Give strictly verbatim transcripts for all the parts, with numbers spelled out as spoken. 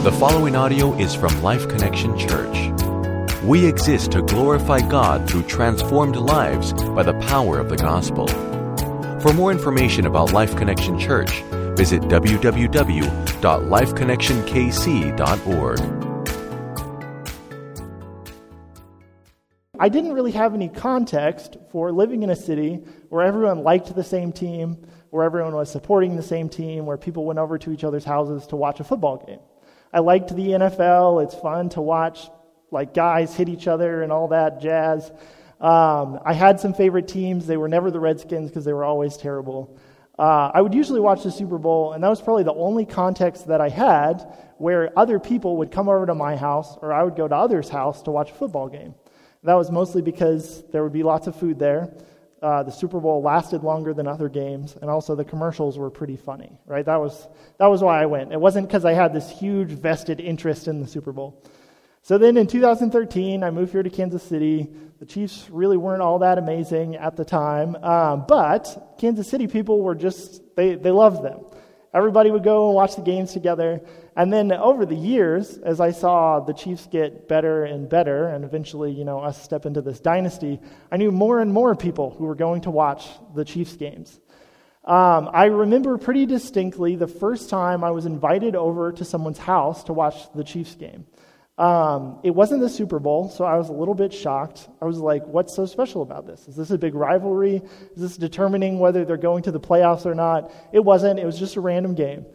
The following audio is from Life Connection Church. We exist to glorify God through transformed lives by the power of the gospel. For more information about Life Connection Church, visit w w w dot life connection k c dot org. I didn't really have any context for living in a city where everyone liked the same team, where everyone was supporting the same team, where people went over to each other's houses to watch a football game. I liked the N F L. It's fun to watch like guys hit each other and all that jazz. Um, I had some favorite teams. They were never the Redskins because they were always terrible. Uh, I would usually watch the Super Bowl, and that was probably the only context that I had where other people would come over to my house or I would go to others' house to watch a football game. That was mostly because there would be lots of food there. Uh, the Super Bowl lasted longer than other games, and also the commercials were pretty funny, right? That was that was why I went. It wasn't because I had this huge vested interest in the Super Bowl. So then in two thousand thirteen, I moved here to Kansas City. The Chiefs really weren't all that amazing at the time, um, but Kansas City people were just, they, they loved them. Everybody would go and watch the games together. And then over the years, as I saw the Chiefs get better and better, and eventually, you know, us step into this dynasty, I knew more and more people who were going to watch the Chiefs games. Um, I remember pretty distinctly the first time I was invited over to someone's house to watch the Chiefs game. Um, it wasn't the Super Bowl, so I was a little bit shocked. I was like, what's so special about this? Is this a big rivalry? Is this determining whether they're going to the playoffs or not? It wasn't. It was just a random game.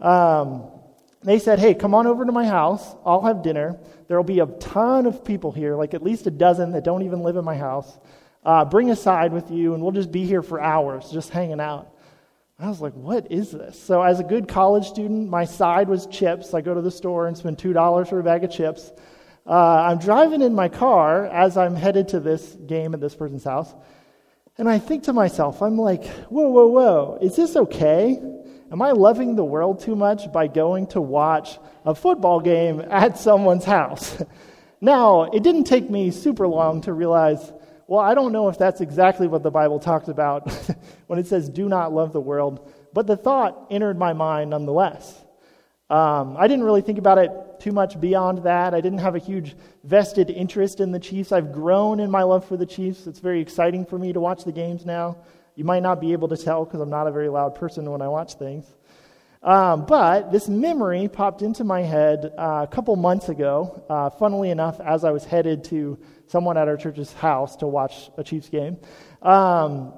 Um, they said, hey, come on over to my house. I'll have dinner. There will be a ton of people here, like at least a dozen that don't even live in my house. Uh, bring a side with you, and we'll just be here for hours, just hanging out. I was like, what is this? So as a good college student, my side was chips. I go to the store and spend two dollars for a bag of chips. Uh, I'm driving in my car as I'm headed to this game at this person's house. And I think to myself, I'm like, whoa, whoa, whoa, is this okay? Am I loving the world too much by going to watch a football game at someone's house? Now, it didn't take me super long to realize, well, I don't know if that's exactly what the Bible talks about when it says, do not love the world. But the thought entered my mind nonetheless. Um, I didn't really think about it too much beyond that. I didn't have a huge vested interest in the Chiefs. I've grown in my love for the Chiefs. It's very exciting for me to watch the games now. You might not be able to tell because I'm not a very loud person when I watch things. Um, but this memory popped into my head uh, a couple months ago, uh, funnily enough, as I was headed to someone at our church's house to watch a Chiefs game. Um,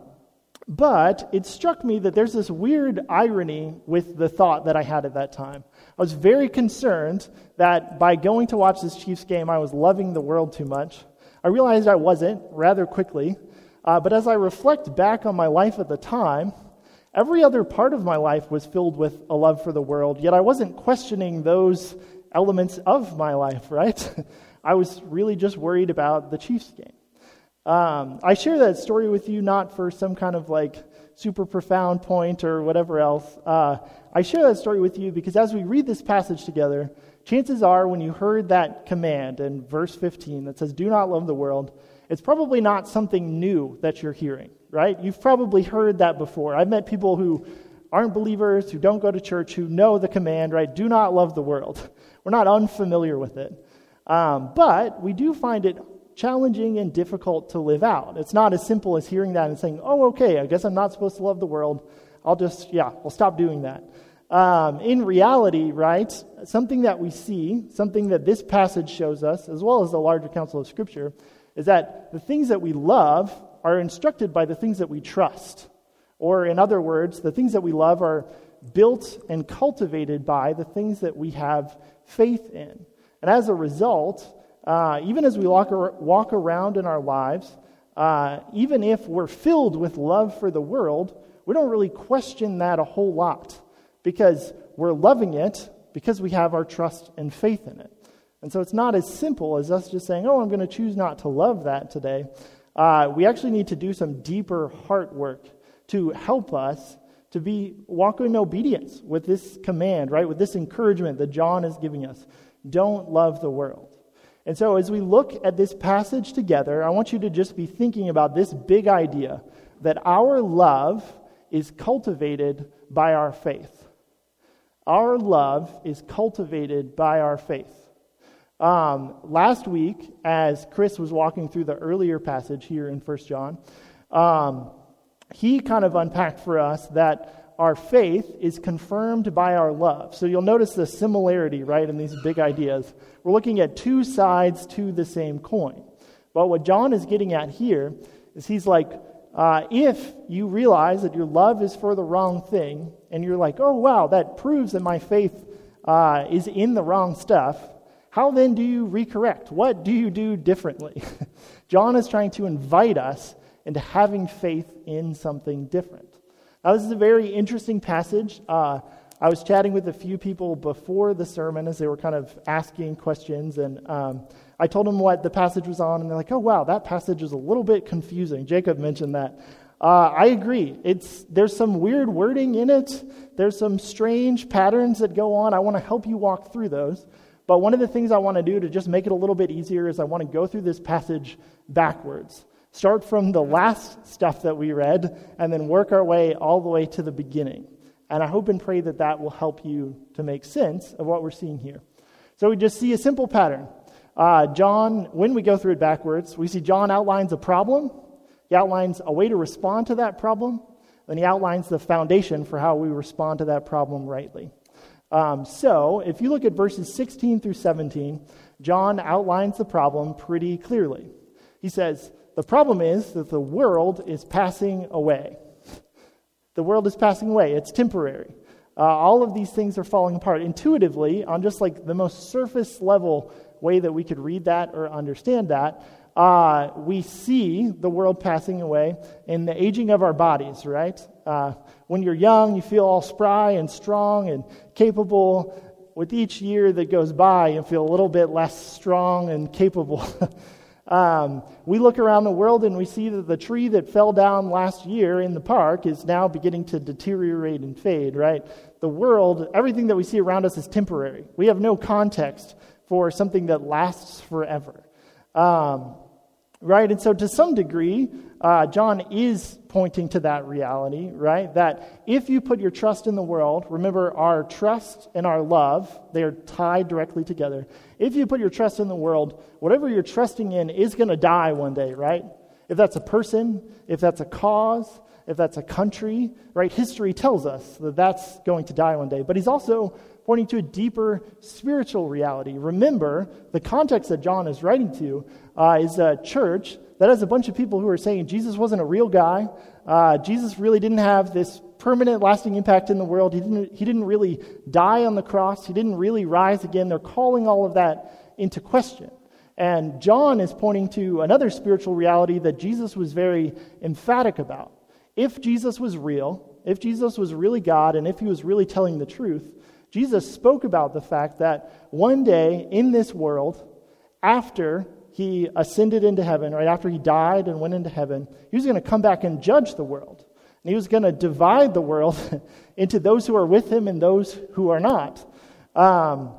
but it struck me that there's this weird irony with the thought that I had at that time. I was very concerned that by going to watch this Chiefs game, I was loving the world too much. I realized I wasn't rather quickly. Uh, but as I reflect back on my life at the time, every other part of my life was filled with a love for the world, yet I wasn't questioning those elements of my life, right? I was really just worried about the Chiefs game. Um, I share that story with you not for some kind of like super profound point or whatever else. Uh, I share that story with you because as we read this passage together, chances are when you heard that command in verse fifteen that says, do not love the world, it's probably not something new that you're hearing, right? You've probably heard that before. I've met people who aren't believers, who don't go to church, who know the command, right? Do not love the world. We're not unfamiliar with it. Um, but we do find it challenging and difficult to live out. It's not as simple as hearing that and saying, oh, okay, I guess I'm not supposed to love the world. I'll just, yeah, I'll stop doing that. Um, in reality, right, something that we see, something that this passage shows us, as well as the larger counsel of Scripture, is that the things that we love are instructed by the things that we trust. Or in other words, the things that we love are built and cultivated by the things that we have faith in. And as a result, uh, even as we walk, ar- walk around in our lives, uh, even if we're filled with love for the world, we don't really question that a whole lot because we're loving it because we have our trust and faith in it. And so it's not as simple as us just saying, oh, I'm going to choose not to love that today. Uh, we actually need to do some deeper heart work to help us to be walk in obedience with this command, right? With this encouragement that John is giving us. Don't love the world. And so as we look at this passage together, I want you to just be thinking about this big idea that our love is cultivated by our faith. our love is cultivated by our faith. Um, last week, as Chris was walking through the earlier passage here in First John, um, he kind of unpacked for us that our faith is confirmed by our love. So you'll notice the similarity, right, in these big ideas. We're looking at two sides to the same coin. But what John is getting at here is he's like, uh, if you realize that your love is for the wrong thing, and you're like, oh, wow, that proves that my faith uh, is in the wrong stuff, how then do you recorrect? What do you do differently? John is trying to invite us into having faith in something different. Now, this is a very interesting passage. Uh, I was chatting with a few people before the sermon as they were kind of asking questions, and um, I told them what the passage was on, and they're like, oh, wow, that passage is a little bit confusing. Jacob mentioned that. Uh, I agree. It's there's some weird wording in it. There's some strange patterns that go on. I want to help you walk through those. But one of the things I want to do to just make it a little bit easier is I want to go through this passage backwards. Start from the last stuff that we read and then work our way all the way to the beginning. And I hope and pray that that will help you to make sense of what we're seeing here. So we just see a simple pattern. Uh, John, when we go through it backwards, we see John outlines a problem. He outlines a way to respond to that problem. Then he outlines the foundation for how we respond to that problem rightly. Um, so, if you look at verses sixteen through seventeen, John outlines the problem pretty clearly. He says, the problem is that the world is passing away. The world is passing away. It's temporary. Uh, all of these things are falling apart. Intuitively, on just like the most surface level way that we could read that or understand that, Uh, we see the world passing away in the aging of our bodies, right? Uh, when you're young, you feel all spry and strong and capable. With each year that goes by, you feel a little bit less strong and capable. um, we look around the world and we see that the tree that fell down last year in the park is now beginning to deteriorate and fade, right? The world, everything that we see around us is temporary. We have no context for something that lasts forever. Um, Right, and so to some degree, uh, John is pointing to that reality, right? That if you put your trust in the world, remember our trust and our love, they are tied directly together. If you put your trust in the world, whatever you're trusting in is going to die one day, right? If that's a person, if that's a cause, if that's a country, right? History tells us that that's going to die one day. But he's also pointing to a deeper spiritual reality. Remember, the context that John is writing to uh, is a church that has a bunch of people who are saying Jesus wasn't a real guy. Uh, Jesus really didn't have this permanent, lasting impact in the world. He didn't, he didn't really die on the cross. He didn't really rise again. They're calling all of that into question. And John is pointing to another spiritual reality that Jesus was very emphatic about. If Jesus was real, if Jesus was really God, and if he was really telling the truth, Jesus spoke about the fact that one day in this world, after he ascended into heaven, right after he died and went into heaven, he was going to come back and judge the world. And he was going to divide the world into those who are with him and those who are not. Um,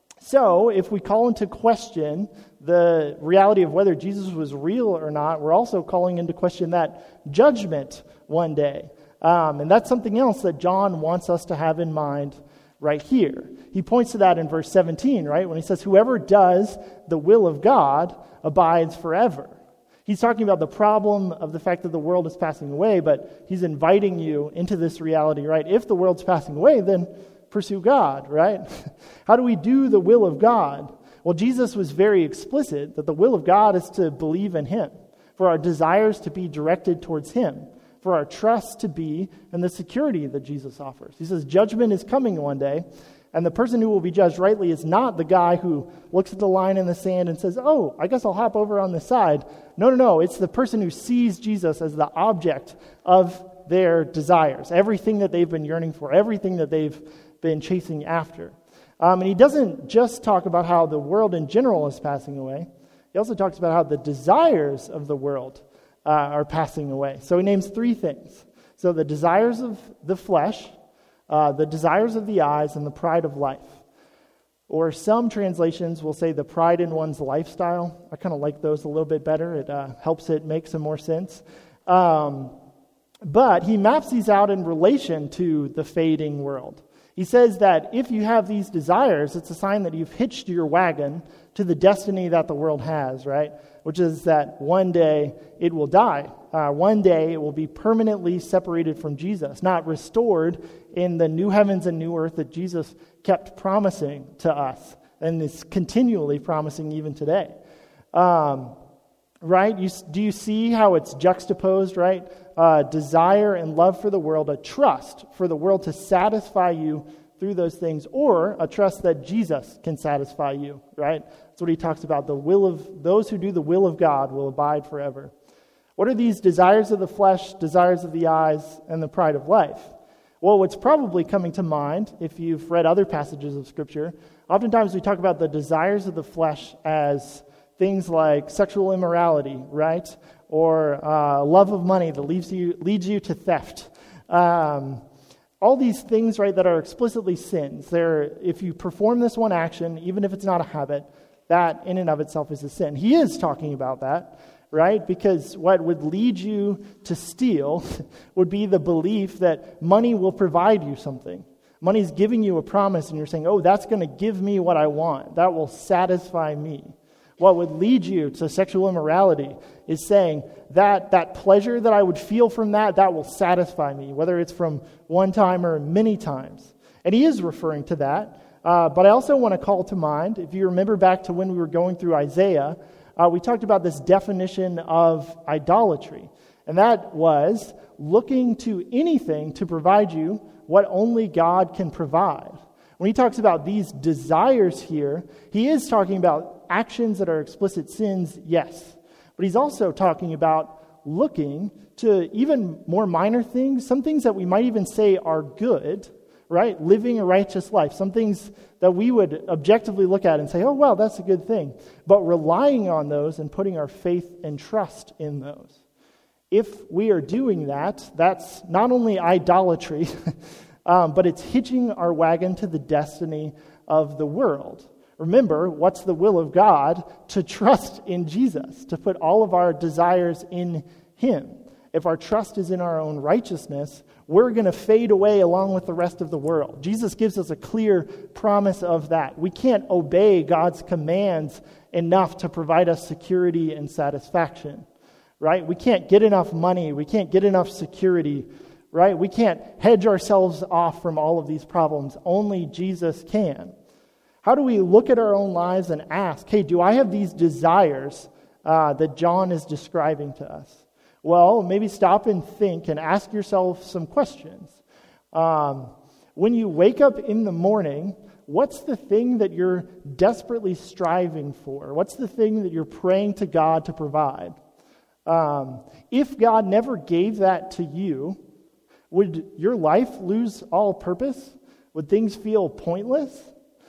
so if we call into question the reality of whether Jesus was real or not, we're also calling into question that judgment one day. Um, and that's something else that John wants us to have in mind right here. He points to that in verse seventeen, right? When he says, whoever does the will of God abides forever. He's talking about the problem of the fact that the world is passing away, but he's inviting you into this reality, right? If the world's passing away, then pursue God, right? How do we do the will of God? Well, Jesus was very explicit that the will of God is to believe in him, for our desires to be directed towards him, for our trust to be in the security that Jesus offers. He says judgment is coming one day, and the person who will be judged rightly is not the guy who looks at the line in the sand and says, oh, I guess I'll hop over on this side. No, no, no. It's the person who sees Jesus as the object of their desires, everything that they've been yearning for, everything that they've been chasing after. Um, and he doesn't just talk about how the world in general is passing away. He also talks about how the desires of the world uh, are passing away. So he names three things. So the desires of the flesh, uh, the desires of the eyes, and the pride of life. Or some translations will say the pride in one's lifestyle. I kind of like those a little bit better. It uh, helps it make some more sense. Um, but he maps these out in relation to the fading world. He says that if you have these desires, it's a sign that you've hitched your wagon to the destiny that the world has, right? Which is that one day it will die. Uh, one day it will be permanently separated from Jesus, not restored in the new heavens and new earth that Jesus kept promising to us and is continually promising even today. Um, right? You, do you see how it's juxtaposed, right? Uh, desire and love for the world, a trust for the world to satisfy you through those things, or a trust that Jesus can satisfy you, right? That's what he talks about. The will of those who do the will of God will abide forever. What are these desires of the flesh, desires of the eyes, and the pride of life? Well, what's probably coming to mind, if you've read other passages of Scripture, oftentimes we talk about the desires of the flesh as things like sexual immorality, right? Or uh, love of money that leads you leads you to theft. Um, all these things, right, that are explicitly sins. They're, if you perform this one action, even if it's not a habit, that in and of itself is a sin. He is talking about that, right? Because what would lead you to steal would be the belief that money will provide you something. Money's giving you a promise, and you're saying, oh, that's going to give me what I want. That will satisfy me. What would lead you to sexual immorality is saying that that pleasure that I would feel from that, that will satisfy me, whether it's from one time or many times. And he is referring to that. Uh, but I also want to call to mind, if you remember back to when we were going through Isaiah, uh, we talked about this definition of idolatry. And that was looking to anything to provide you what only God can provide. When he talks about these desires here, he is talking about actions that are explicit sins, yes. But he's also talking about looking to even more minor things, some things that we might even say are good, right? Living a righteous life, some things that we would objectively look at and say, oh, well, that's a good thing. But relying on those and putting our faith and trust in those. If we are doing that, that's not only idolatry, um, but it's hitching our wagon to the destiny of the world. Remember, what's the will of God? To trust in Jesus, to put all of our desires in Him. If our trust is in our own righteousness, we're going to fade away along with the rest of the world. Jesus gives us a clear promise of that. We can't obey God's commands enough to provide us security and satisfaction, right? We can't get enough money. We can't get enough security, right? We can't hedge ourselves off from all of these problems. Only Jesus can. How do we look at our own lives and ask, hey, do I have these desires uh, that John is describing to us? Well, maybe stop and think and ask yourself some questions. Um, when you wake up in the morning, what's the thing that you're desperately striving for? What's the thing that you're praying to God to provide? Um, if God never gave that to you, would your life lose all purpose? Would things feel pointless?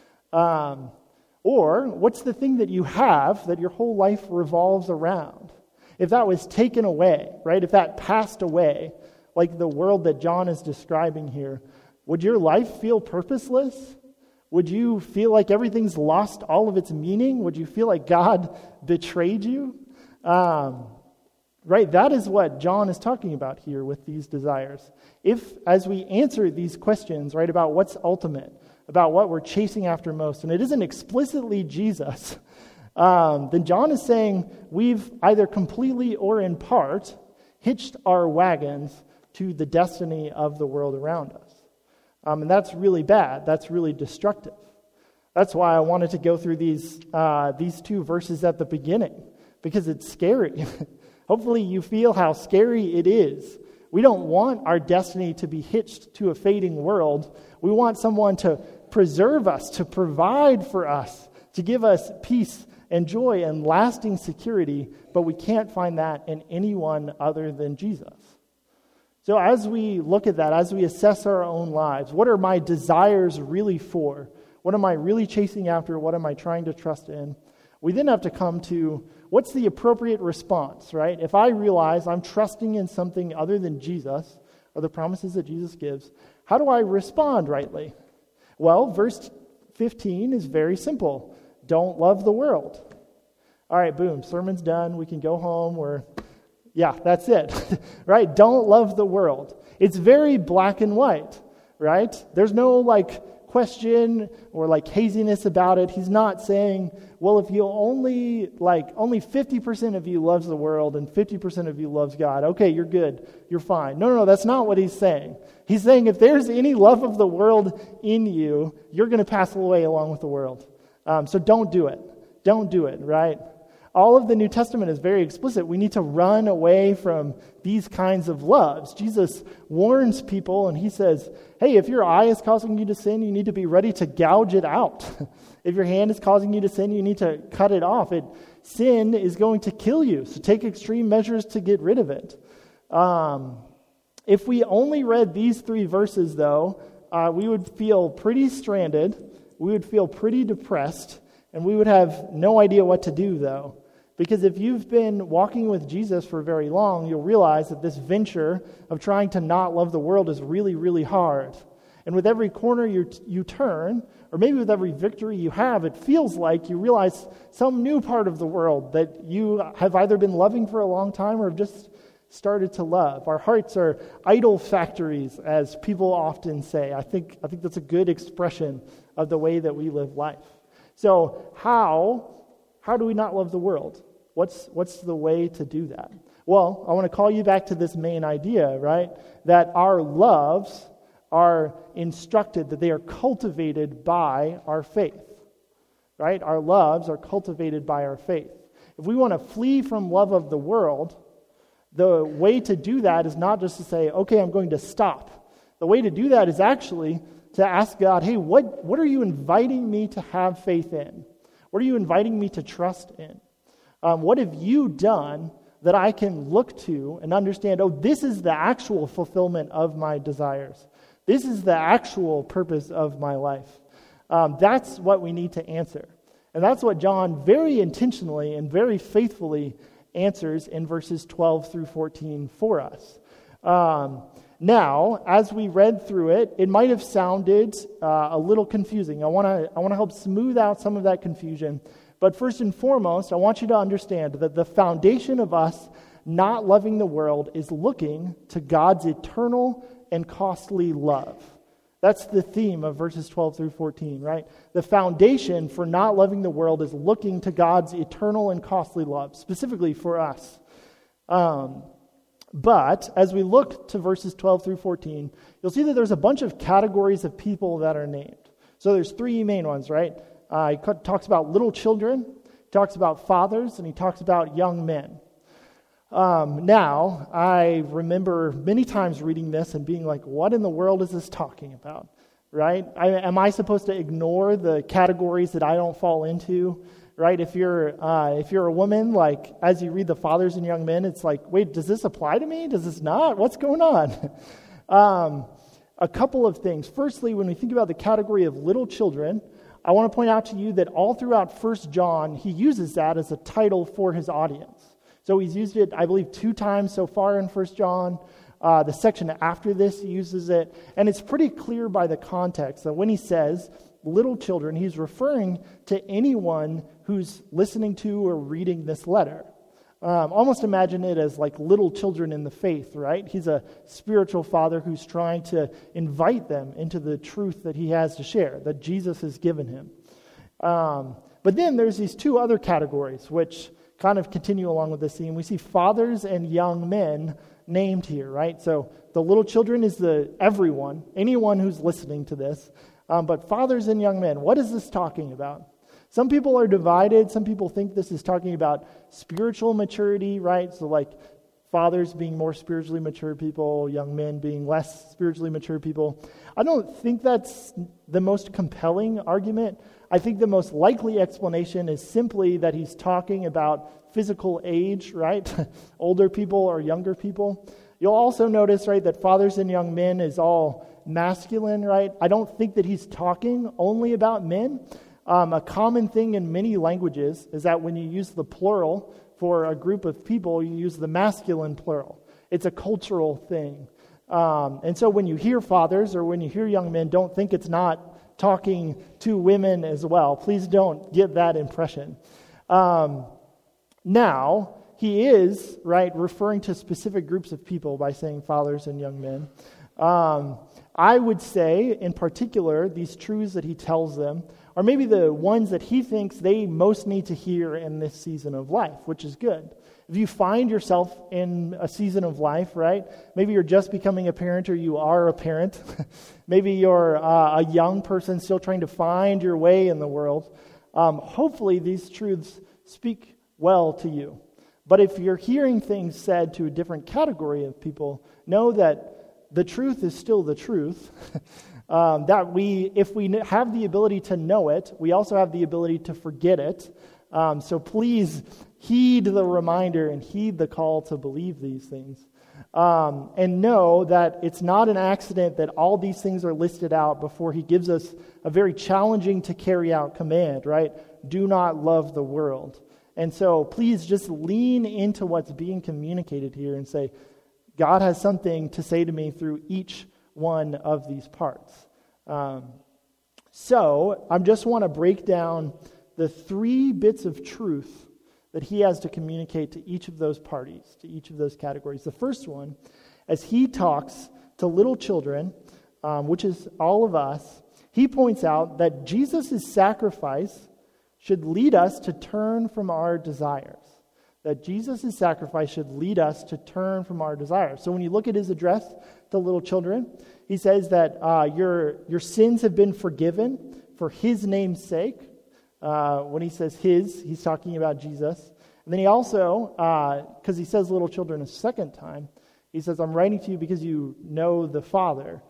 Um, or what's the thing that you have that your whole life revolves around? If that was taken away, right? If that passed away, like the world that John is describing here, would your life feel purposeless? Would you feel like everything's lost all of its meaning? Would you feel like God betrayed you? Um, right? That is what John is talking about here with these desires. If, as we answer these questions, right, about what's ultimate, about what we're chasing after most, and it isn't explicitly Jesus, um, then John is saying we've either completely or in part hitched our wagons to the destiny of the world around us. Um, and that's really bad. That's really destructive. That's why I wanted to go through these uh, these two verses at the beginning, because it's scary. Hopefully you feel how scary it is. We don't want our destiny to be hitched to a fading world. We want someone to preserve us, to provide for us, to give us peace and joy and lasting security, but we can't find that in anyone other than Jesus. So as we look at that, as we assess our own lives, what are my desires really for? What am I really chasing after? What am I trying to trust in? We then have to come to what's the appropriate response, right? If I realize I'm trusting in something other than Jesus or the promises that Jesus gives, how do I respond rightly? Well, verse fifteen is very simple. Don't love the world. All right, boom, sermon's done. We can go home. We're, yeah, that's it, right? Don't love the world. It's very black and white. right? There's no like question or like haziness about it. He's not saying, well, if you only like only fifty percent of you loves the world and fifty percent of you loves God, okay, you're good, you're fine. No, no, no, that's not what he's saying. He's saying if there's any love of the world in you, you're going to pass away along with the world. Um, so don't do it. Don't do it, right? All of the New Testament is very explicit. We need to run away from these kinds of loves. Jesus warns people and he says, hey, if your eye is causing you to sin, you need to be ready to gouge it out. If your hand is causing you to sin, you need to cut it off. It, sin is going to kill you, so take extreme measures to get rid of it. Um, if we only read these three verses, though, uh, we would feel pretty stranded, we would feel pretty depressed, and we would have no idea what to do, though. Because if you've been walking with Jesus for very long, you'll realize that this venture of trying to not love the world is really, really hard. And with every corner you, you turn, or maybe with every victory you have, it feels like you realize some new part of the world that you have either been loving for a long time or have just started to love. Our hearts are idol factories, as people often say. I think, I think that's a good expression of the way that we live life. So how, how do we not love the world? What's, what's the way to do that? Well, I want to call you back to this main idea, right? That our loves are instructed, that they are cultivated by our faith, right? Our loves are cultivated by our faith. If we want to flee from love of the world, the way to do that is not just to say, okay, I'm going to stop. The way to do that is actually to ask God, hey, what, what are you inviting me to have faith in? What are you inviting me to trust in? Um, what have you done that I can look to and understand, oh, this is the actual fulfillment of my desires. This is the actual purpose of my life. Um, that's what we need to answer. And that's what John very intentionally and very faithfully answers in verses twelve through fourteen for us. Um, now, as we read through it, it might have sounded uh, a little confusing. I want to I want to help smooth out some of that confusion. But first and foremost, I want you to understand that the foundation of us not loving the world is looking to God's eternal and costly love. That's the theme of verses twelve through fourteen, right? The foundation for not loving the world is looking to God's eternal and costly love, specifically for us. Um, but as we look to verses twelve through fourteen, you'll see that there's a bunch of categories of people that are named. So there's three main ones, right? Uh, he talks about little children, he talks about fathers, and he talks about young men. Um, now, I remember many times reading this and being like, what in the world is this talking about, right? I, am I supposed to ignore the categories that I don't fall into, right? If you're uh, if you're a woman, like, as you read the fathers and young men, it's like, wait, does this apply to me? Does this not? What's going on? um, a couple of things. Firstly, when we think about the category of little children, I want to point out to you that all throughout First John, he uses that as a title for his audience. So he's used it, I believe, two times so far in First John. Uh, the section after this, he uses it. And it's pretty clear by the context that when he says little children, he's referring to anyone who's listening to or reading this letter. Um, almost imagine it as like little children in the faith, right? He's a spiritual father who's trying to invite them into the truth that he has to share, that Jesus has given him. Um, but then there's these two other categories, which kind of continue along with this theme. We see fathers and young men named here, right? So the little children is the everyone, anyone who's listening to this. Um, but fathers and young men, what is this talking about? Some people are divided. Some people think this is talking about spiritual maturity, right? So like fathers being more spiritually mature people, young men being less spiritually mature people. I don't think that's the most compelling argument. I think the most likely explanation is simply that he's talking about physical age, right? Older people or younger people. You'll also notice, right, that fathers and young men is all masculine, right? I don't think that he's talking only about men. Um, a common thing in many languages is that when you use the plural for a group of people, you use the masculine plural. It's a cultural thing. Um, and so when you hear fathers or when you hear young men, don't think it's not talking to women as well. Please don't get that impression. Um, now, he is, right, referring to specific groups of people by saying fathers and young men. Um, I would say, in particular, these truths that he tells them are maybe the ones that he thinks they most need to hear in this season of life, which is good. If you find yourself in a season of life, right? Maybe you're just becoming a parent or you are a parent. Maybe you're uh, a young person still trying to find your way in the world. Um, hopefully these truths speak well to you. But if you're hearing things said to a different category of people, know that the truth is still the truth. um, that we, if we have the ability to know it, we also have the ability to forget it. Um, so please heed the reminder and heed the call to believe these things. Um, and know that it's not an accident that all these things are listed out before he gives us a very challenging to carry out command, right? Do not love the world. And so please just lean into what's being communicated here and say, God has something to say to me through each one of these parts. Um, so I just want to break down the three bits of truth that he has to communicate to each of those parties, to each of those categories. The first one, as he talks to little children, um, which is all of us, he points out that Jesus' sacrifice should lead us to turn from our desires. That Jesus' sacrifice should lead us to turn from our desires. So when you look at his address to little children, he says that uh, your, your sins have been forgiven for his name's sake. Uh, when he says his, he's talking about Jesus. And then he also, because uh, he says little children a second time, he says, I'm writing to you because you know the Father.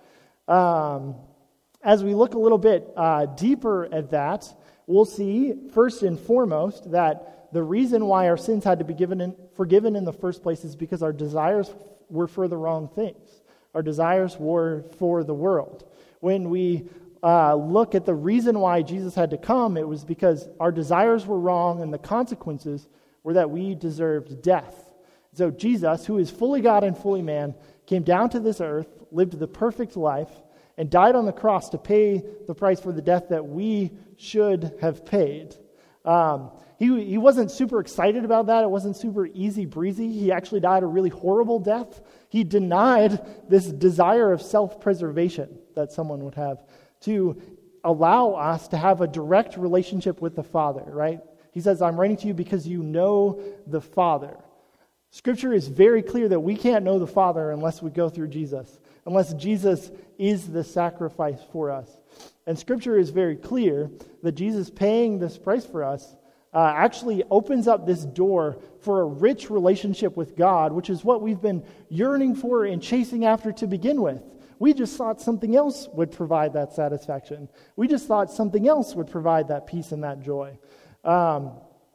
Um, as we look a little bit uh, deeper at that, we'll see, first and foremost, that the reason why our sins had to be given in, forgiven in the first place is because our desires were for the wrong things. Our desires were for the world. When we uh, look at the reason why Jesus had to come, it was because our desires were wrong and the consequences were that we deserved death. So Jesus, who is fully God and fully man, came down to this earth, lived the perfect life, and died on the cross to pay the price for the death that we should have paid. Um, he, he wasn't super excited about that. It wasn't super easy breezy. He actually died a really horrible death. He denied this desire of self-preservation that someone would have to allow us to have a direct relationship with the Father, right? He says, I'm writing to you because you know the Father. Scripture is very clear that we can't know the Father unless we go through Jesus, unless Jesus is the sacrifice for us. And Scripture is very clear that Jesus paying this price for us uh, actually opens up this door for a rich relationship with God, which is what we've been yearning for and chasing after to begin with. We just thought something else would provide that satisfaction. We just thought something else would provide that peace and that joy. Um,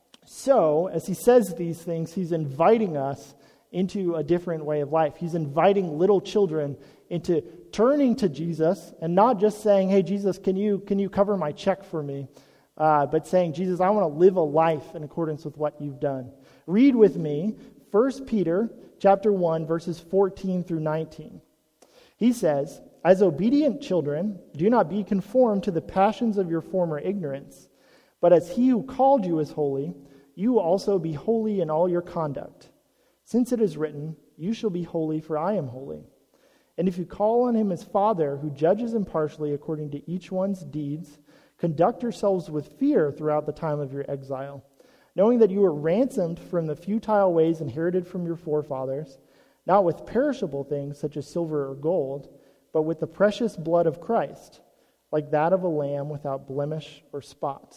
so, as he says these things, he's inviting us into a different way of life. He's inviting little children into turning to Jesus and not just saying, hey, Jesus, can you can you cover my check for me? Uh, but saying, Jesus, I want to live a life in accordance with what you've done. Read with me First Peter chapter one, verses fourteen through nineteen. He says, as obedient children, do not be conformed to the passions of your former ignorance, but as he who called you is holy, you also be holy in all your conduct. Since it is written, you shall be holy, for I am holy. And if you call on him as Father, who judges impartially according to each one's deeds, conduct yourselves with fear throughout the time of your exile, knowing that you were ransomed from the futile ways inherited from your forefathers, not with perishable things such as silver or gold, but with the precious blood of Christ, like that of a lamb without blemish or spot.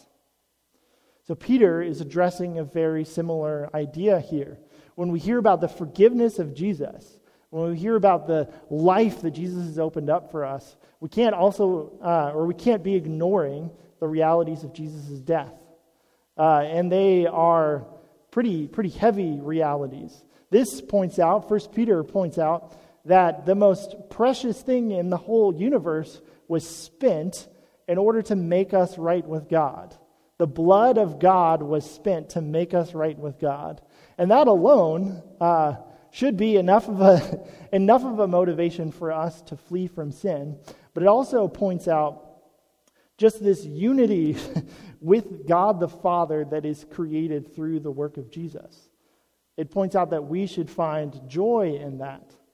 So Peter is addressing a very similar idea here. When we hear about the forgiveness of Jesus, when we hear about the life that Jesus has opened up for us, we can't also, uh, or we can't be ignoring the realities of Jesus' death. Uh, and they are pretty, pretty heavy realities. This points out, First Peter points out, that the most precious thing in the whole universe was spent in order to make us right with God. The blood of God was spent to make us right with God. And that alone uh, should be enough of a enough of a motivation for us to flee from sin. But it also points out just this unity with God the Father that is created through the work of Jesus. It points out that we should find joy in that.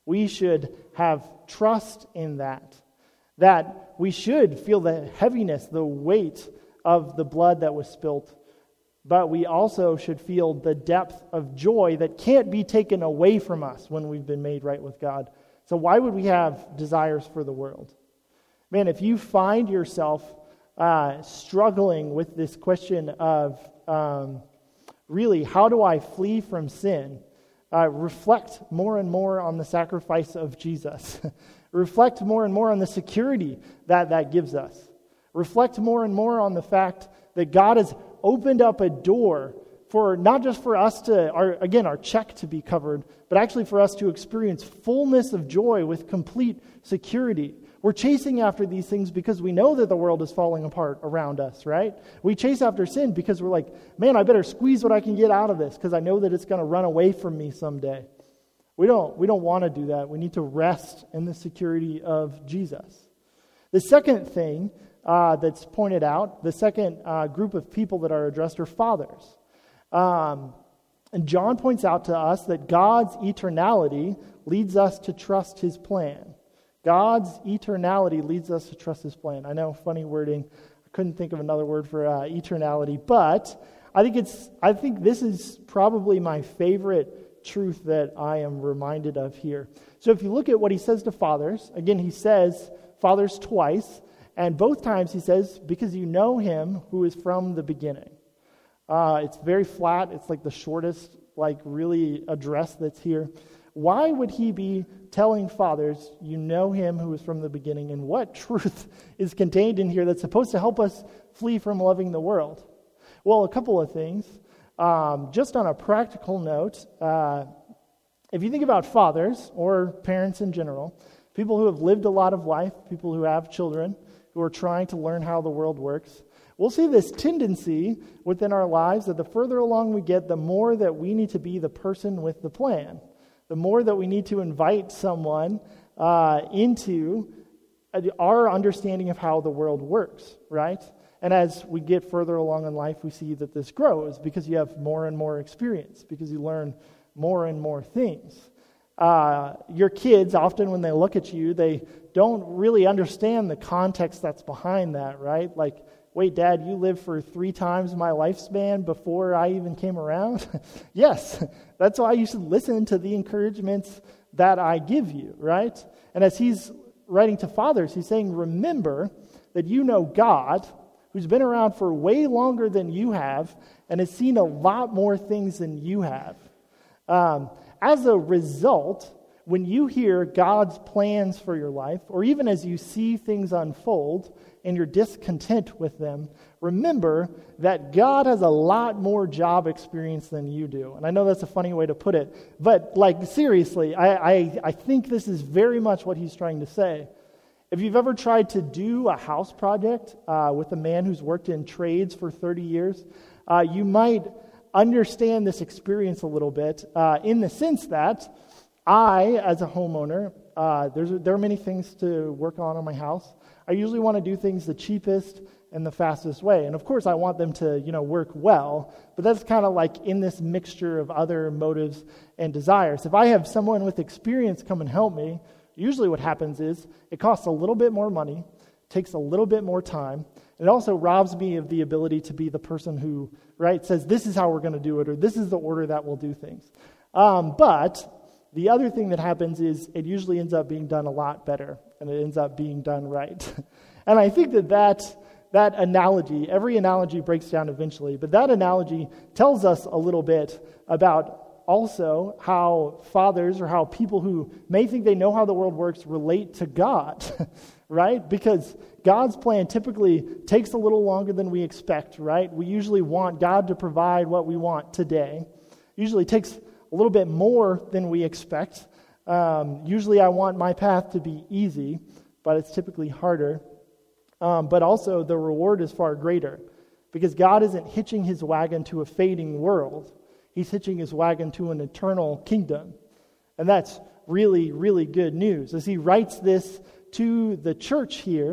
We should have trust in that. That we should feel the heaviness, the weight of the blood that was spilt. But we also should feel the depth of joy that can't be taken away from us when we've been made right with God. So why would we have desires for the world? Man, if you find yourself uh, struggling with this question of um, really, how do I flee from sin? Uh, reflect more and more on the sacrifice of Jesus. Reflect more and more on the security that that gives us. Reflect more and more on the fact that God has opened up a door for not just for us to, our, again, our check to be covered, but actually for us to experience fullness of joy with complete security. We're chasing after these things because we know that the world is falling apart around us, right? We chase after sin because we're like, man, I better squeeze what I can get out of this because I know that it's going to run away from me someday. We don't, we don't want to do that. We need to rest in the security of Jesus. The second thing uh, that's pointed out, the second uh, group of people that are addressed are fathers. Um, and John points out to us that God's eternality leads us to trust his plan. God's eternality leads us to trust his plan. I know, funny wording. I couldn't think of another word for uh, eternality, but I think it's. I think this is probably my favorite truth that I am reminded of here. So if you look at what he says to fathers, again, he says fathers twice, and both times he says, because you know him who is from the beginning. Uh, it's very flat. It's like the shortest, like really address that's here. Why would he be telling fathers, you know him who is from the beginning, and what truth is contained in here that's supposed to help us flee from loving the world? Well, a couple of things. Um, just on a practical note, uh, if you think about fathers or parents in general, people who have lived a lot of life, people who have children, who are trying to learn how the world works, we'll see this tendency within our lives that the further along we get, the more that we need to be the person with the plan. The more that we need to invite someone uh, into our understanding of how the world works, right? And as we get further along in life, we see that this grows because you have more and more experience, because you learn more and more things. Uh, your kids, often when they look at you, they don't really understand the context that's behind that, right? Like, wait, Dad, you lived for three times my lifespan before I even came around? Yes, that's why you should listen to the encouragements that I give you, right? And as he's writing to fathers, he's saying, remember that you know God, who's been around for way longer than you have, and has seen a lot more things than you have. Um, as a result, when you hear God's plans for your life, or even as you see things unfold and you're discontent with them, remember that God has a lot more job experience than you do. And I know that's a funny way to put it, but like seriously, I, I, I think this is very much what he's trying to say. If you've ever tried to do a house project uh, with a man who's worked in trades for thirty years, uh, you might understand this experience a little bit uh, in the sense that I, as a homeowner, uh, there's there are many things to work on in my house. I usually want to do things the cheapest and the fastest way. And of course, I want them to, you know, work well, but that's kind of like in this mixture of other motives and desires. If I have someone with experience come and help me, usually what happens is it costs a little bit more money, takes a little bit more time, and it also robs me of the ability to be the person who, right, says this is how we're going to do it, or this is the order that we'll do things. Um, but the other thing that happens is it usually ends up being done a lot better, and it ends up being done right. And I think that that, that analogy, every analogy breaks down eventually, but that analogy tells us a little bit about also how fathers or how people who may think they know how the world works relate to God, right? Because God's plan typically takes a little longer than we expect, right? We usually want God to provide what we want today. Usually takes a little bit more than we expect. Um, usually I want my path to be easy, but it's typically harder. Um, but also the reward is far greater because God isn't hitching his wagon to a fading world. He's hitching his wagon to an eternal kingdom. And that's really, really good news. As he writes this to the church here,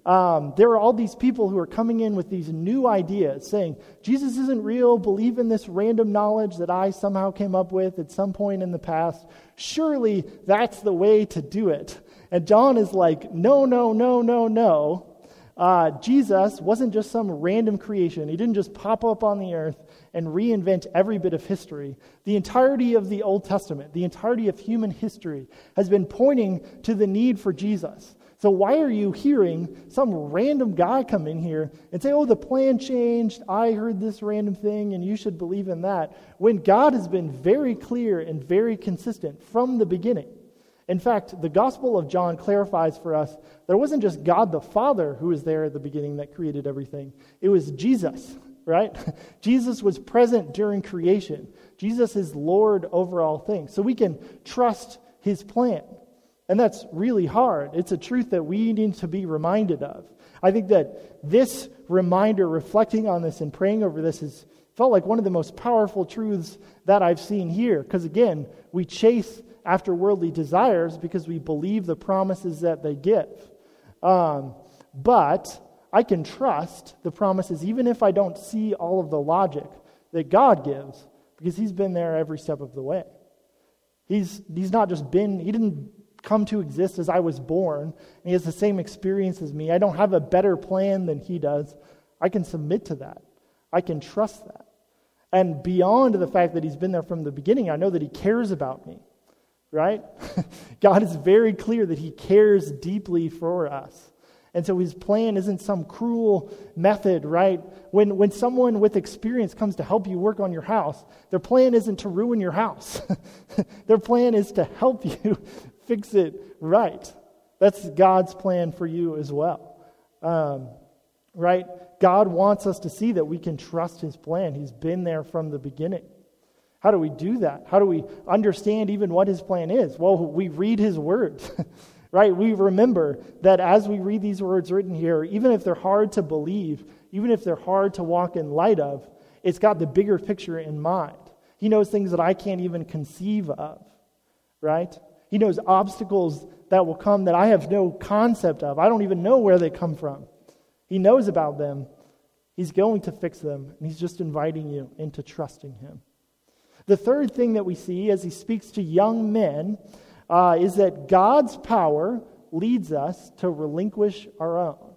Um, there are all these people who are coming in with these new ideas saying, Jesus isn't real, believe in this random knowledge that I somehow came up with at some point in the past. Surely that's the way to do it. And John is like, no, no, no, no, no. Uh, Jesus wasn't just some random creation. He didn't just pop up on the earth and reinvent every bit of history. The entirety of the Old Testament, the entirety of human history, has been pointing to the need for Jesus. So why are you hearing some random guy come in here and say, oh, the plan changed, I heard this random thing, and you should believe in that, when God has been very clear and very consistent from the beginning? In fact, the Gospel of John clarifies for us that it wasn't just God the Father who was there at the beginning that created everything. It was Jesus, right? Jesus was present during creation. Jesus is Lord over all things. So we can trust his plan. And that's really hard. It's a truth that we need to be reminded of. I think that this reminder, reflecting on this and praying over this, has felt like one of the most powerful truths that I've seen here. Because again, we chase after worldly desires because we believe the promises that they give. Um, but I can trust the promises even if I don't see all of the logic that God gives, because he's been there every step of the way. He's he's not just been, he didn't come to exist as I was born, and he has the same experience as me. I don't have a better plan than he does. I can submit to that. I can trust that. And beyond the fact that he's been there from the beginning, I know that he cares about me. Right? God is very clear that he cares deeply for us. And so his plan isn't some cruel method, right? When when someone with experience comes to help you work on your house, their plan isn't to ruin your house. Their plan is to help you fix it right. That's God's plan for you as well. Um, right? God wants us to see that we can trust his plan. He's been there from the beginning. How do we do that? How do we understand even what his plan is? Well, we read his words, right? We remember that as we read these words written here, even if they're hard to believe, even if they're hard to walk in light of, it's got the bigger picture in mind. He knows things that I can't even conceive of, right? He knows obstacles that will come that I have no concept of. I don't even know where they come from. He knows about them. He's going to fix them, and he's just inviting you into trusting him. The third thing that we see as he speaks to young men uh, is that God's power leads us to relinquish our own.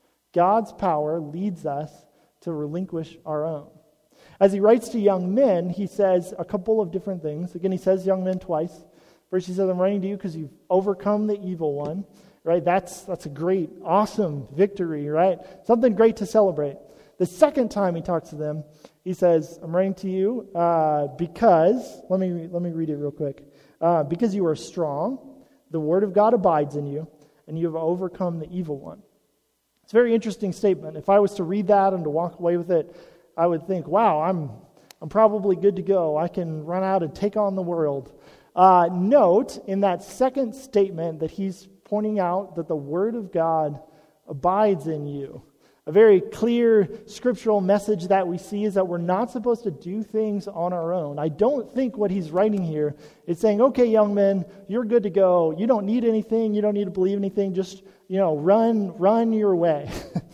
God's power leads us to relinquish our own. As he writes to young men, he says a couple of different things. Again, he says young men twice. First, he says, I'm writing to you because you've overcome the evil one. Right? That's, that's a great, awesome victory, right? Something great to celebrate. The second time he talks to them, he says, I'm writing to you uh, because, let me let me read it real quick. Uh, because you are strong, the word of God abides in you, and you have overcome the evil one. It's a very interesting statement. If I was to read that and to walk away with it, I would think, wow, I'm I'm probably good to go. I can run out and take on the world. Uh, note in that second statement that he's pointing out that the word of God abides in you. A very clear scriptural message that we see is that we're not supposed to do things on our own. I don't think what he's writing here is saying, okay, young men, you're good to go. You don't need anything. You don't need to believe anything. Just, you know, run, run your way.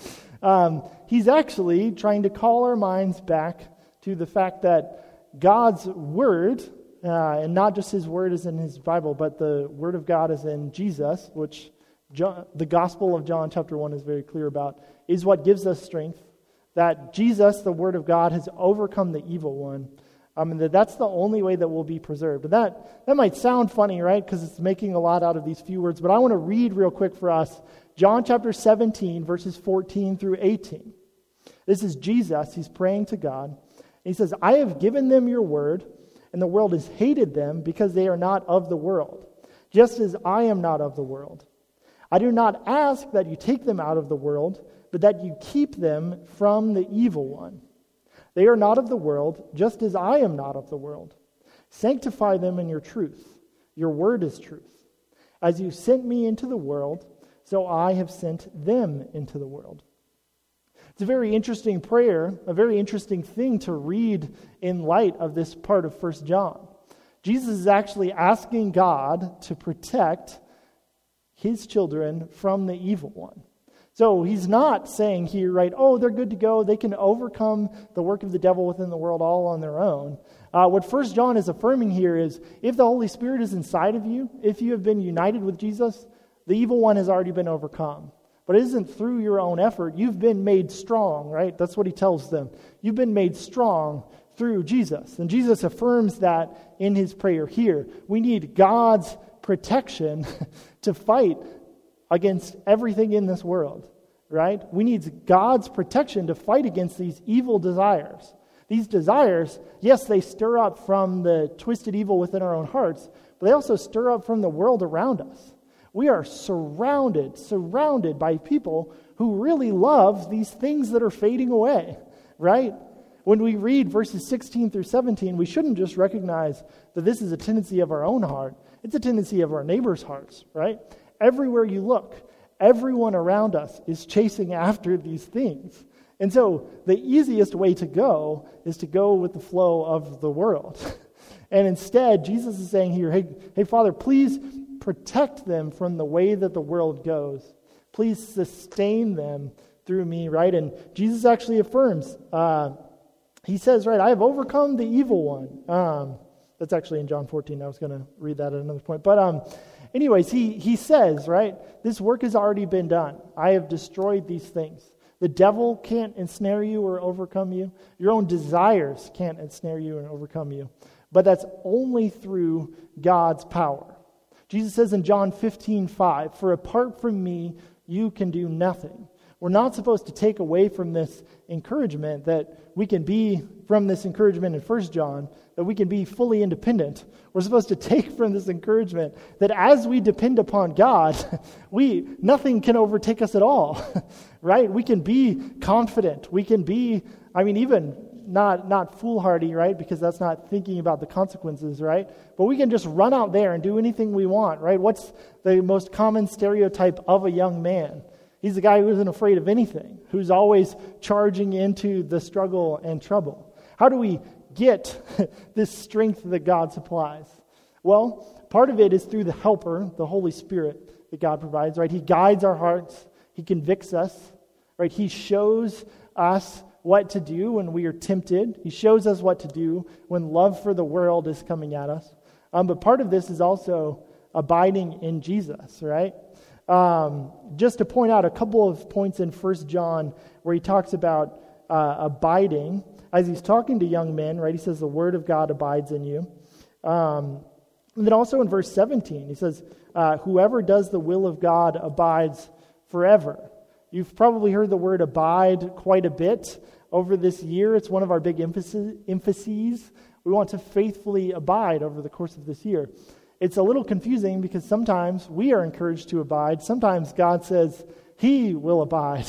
um, he's actually trying to call our minds back to the fact that God's word, uh, and not just his word is in his Bible, but the word of God is in Jesus, which John, the Gospel of John chapter one is very clear about, is what gives us strength, that Jesus, the Word of God, has overcome the evil one, um, and that that's the only way that we'll be preserved. And that, that might sound funny, right, because it's making a lot out of these few words, but I want to read real quick for us John chapter seventeen, verses fourteen through eighteen. This is Jesus. He's praying to God. And he says, I have given them your word, and the world has hated them because they are not of the world, just as I am not of the world. I do not ask that you take them out of the world, but that you keep them from the evil one. They are not of the world, just as I am not of the world. Sanctify them in your truth. Your word is truth. As you sent me into the world, so I have sent them into the world. It's a very interesting prayer, a very interesting thing to read in light of this part of First John. Jesus is actually asking God to protect his children from the evil one. So he's not saying here, right, oh, they're good to go. They can overcome the work of the devil within the world all on their own. Uh, what First John is affirming here is if the Holy Spirit is inside of you, if you have been united with Jesus, the evil one has already been overcome. But it isn't through your own effort. You've been made strong, right? That's what he tells them. You've been made strong through Jesus. And Jesus affirms that in his prayer here. We need God's protection to fight against everything in this world, right? We need God's protection to fight against these evil desires. These desires, yes, they stir up from the twisted evil within our own hearts, but they also stir up from the world around us. We are surrounded, surrounded by people who really love these things that are fading away, right? When we read verses sixteen through seventeen, we shouldn't just recognize that this is a tendency of our own heart. It's a tendency of our neighbors' hearts, right? Everywhere you look, everyone around us is chasing after these things. And so the easiest way to go is to go with the flow of the world. And instead, Jesus is saying here, hey, hey, Father, please protect them from the way that the world goes. Please sustain them through me, right? And Jesus actually affirms, uh, he says, right, I have overcome the evil one. Um, that's actually in John fourteen. I was going to read that at another point. But um, anyways, he, he says, right, this work has already been done. I have destroyed these things. The devil can't ensnare you or overcome you. Your own desires can't ensnare you and overcome you. But that's only through God's power. Jesus says in John fifteen five, for apart from me, you can do nothing. We're not supposed to take away from this encouragement that we can be, from this encouragement in First John, that we can be fully independent. We're supposed to take from this encouragement that as we depend upon God, we nothing can overtake us at all, right? We can be confident. We can be, I mean, even not not foolhardy, right? Because that's not thinking about the consequences, right? But we can just run out there and do anything we want, right? What's the most common stereotype of a young man? He's the guy who isn't afraid of anything, who's always charging into the struggle and trouble. How do we get this strength that God supplies? Well, part of it is through the helper, the Holy Spirit that God provides, right? He guides our hearts. He convicts us, right? He shows us what to do when we are tempted. He shows us what to do when love for the world is coming at us. Um, but part of this is also abiding in Jesus, right? Um, just to point out a couple of points in First John where he talks about uh, abiding. As he's talking to young men, right, he says the word of God abides in you. Um, and then also in verse seventeen, he says, uh, whoever does the will of God abides forever. You've probably heard the word abide quite a bit over this year. It's one of our big emphasis, emphases. We want to faithfully abide over the course of this year. It's a little confusing because sometimes we are encouraged to abide. Sometimes God says He will abide.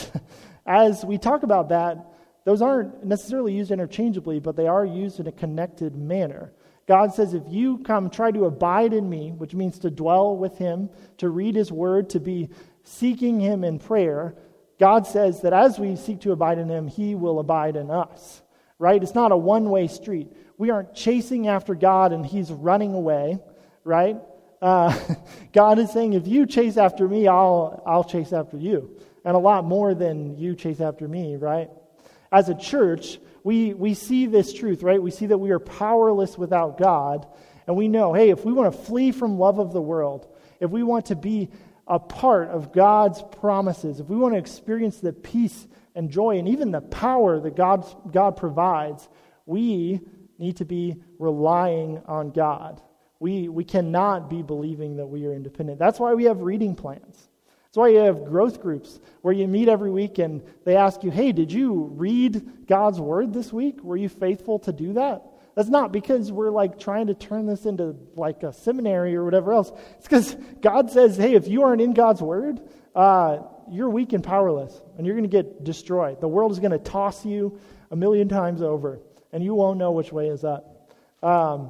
As we talk about that, those aren't necessarily used interchangeably, but they are used in a connected manner. God says, if you come try to abide in me, which means to dwell with Him, to read His word, to be seeking Him in prayer, God says that as we seek to abide in Him, He will abide in us, right? It's not a one-way street. We aren't chasing after God and He's running away, right? Uh, God is saying, if you chase after me, I'll I'll chase after you. And a lot more than you chase after me, right? As a church, we, we see this truth, right? We see that we are powerless without God. And we know, hey, if we want to flee from love of the world, if we want to be a part of God's promises, if we want to experience the peace and joy and even the power that God, God provides, we need to be relying on God. We, we cannot be believing that we are independent. That's why we have reading plans. That's why you have growth groups where you meet every week and they ask you, hey, did you read God's word this week? Were you faithful to do that? That's not because we're like trying to turn this into like a seminary or whatever else. It's because God says, hey, if you aren't in God's word, uh, you're weak and powerless and you're going to get destroyed. The world is going to toss you a million times over and you won't know which way is up. Um,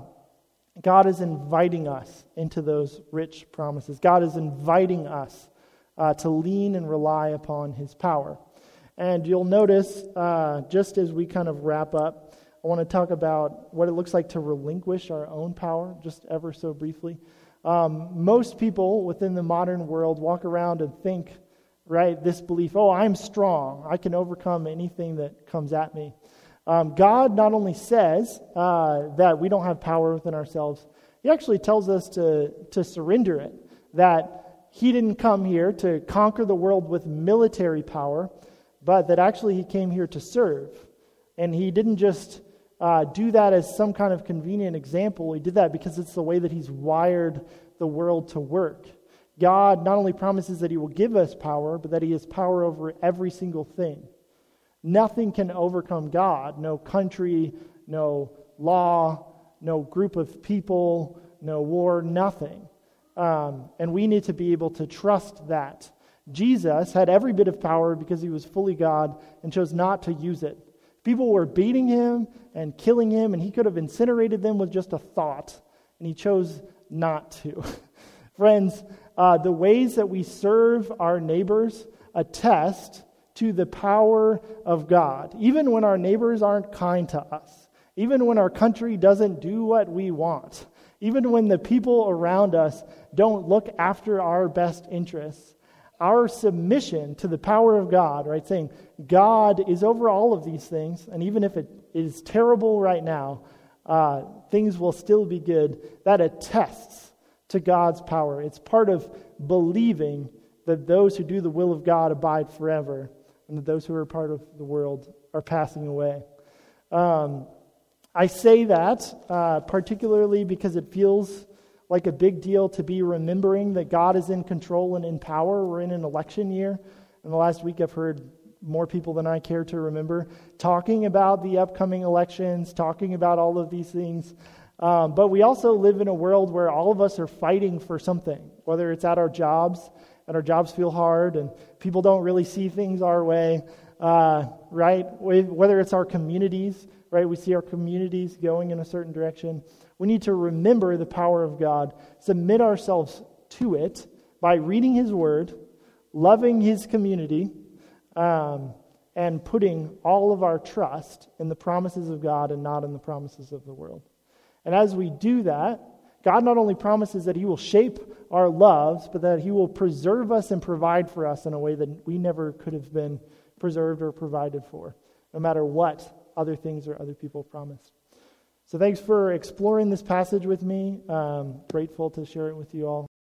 God is inviting us into those rich promises. God is inviting us uh, to lean and rely upon His power. And you'll notice, uh, just as we kind of wrap up, I want to talk about what it looks like to relinquish our own power, just ever so briefly. Um, most people within the modern world walk around and think right? This belief, oh, I'm strong. I can overcome anything that comes at me. Um, God not only says uh, that we don't have power within ourselves, he actually tells us to, to surrender it, that he didn't come here to conquer the world with military power, but that actually he came here to serve. And he didn't just uh, do that as some kind of convenient example. He did that because it's the way that he's wired the world to work. God not only promises that he will give us power, but that he has power over every single thing. Nothing can overcome God. No country, no law, no group of people, no war, nothing. Um, and we need to be able to trust that. Jesus had every bit of power because he was fully God and chose not to use it. People were beating him and killing him, and he could have incinerated them with just a thought, and he chose not to. Friends, uh, the ways that we serve our neighbors attest to the power of God. Even when our neighbors aren't kind to us, even when our country doesn't do what we want, even when the people around us don't look after our best interests, our submission to the power of God, right, saying God is over all of these things, and even if it is terrible right now, uh, things will still be good, that attests to God's power. It's part of believing that those who do the will of God abide forever, and that those who are part of the world are passing away. Um, I say that uh, particularly because it feels like a big deal to be remembering that God is in control and in power. We're in an election year. In the last week, I've heard more people than I care to remember talking about the upcoming elections, talking about all of these things. Um, but we also live in a world where all of us are fighting for something, whether it's at our jobs, and our jobs feel hard, and people don't really see things our way, uh, right? Whether it's our communities, right? We see our communities going in a certain direction. We need to remember the power of God, submit ourselves to it by reading his word, loving his community, um, and putting all of our trust in the promises of God and not in the promises of the world. And as we do that, God not only promises that he will shape our loves, but that he will preserve us and provide for us in a way that we never could have been preserved or provided for, no matter what other things or other people promised. So thanks for exploring this passage with me. Um, grateful to share it with you all.